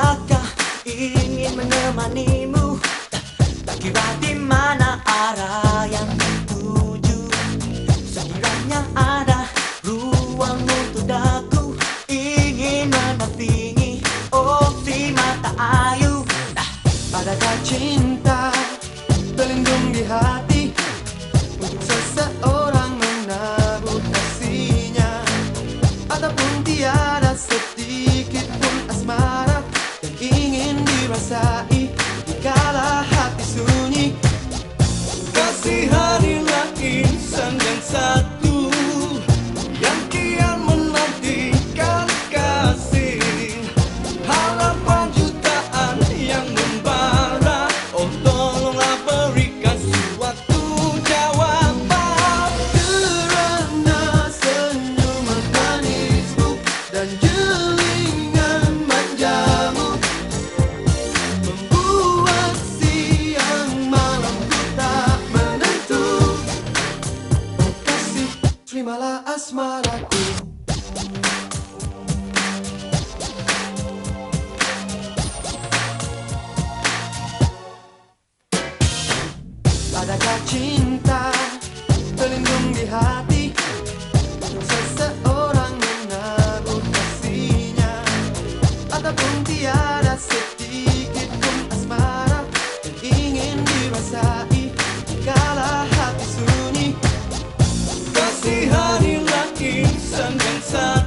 Adakah ingin menemanimu? Tak kira di mana arah yang dituju. Sekiranya ada ruang untuk daku, ingin mendampingi opsi mata ayu. Adakah cinta terlindung di hati untuk seseorang menabur kasihnya, ataupun tiada sedikit pun asmara yang ingin dirasai dikala hati sunyi? Kasihanilah insan yang satu yang kian menantikan kasih, harapan jutaan yang membara. Oh tolonglah berikan suatu jawaban. Kerana senyuman manismu dan jelingan manjamu membuat siang malamku tak menentu. Oh kasih, terimalah asmaraku. Adakah cinta terlindung di hati untuk seseorang menabur kasihnya, ataupun tiada sedikit pun asmara yang ingin dirasai kala hati sunyi? Kasihanilah insan yang satu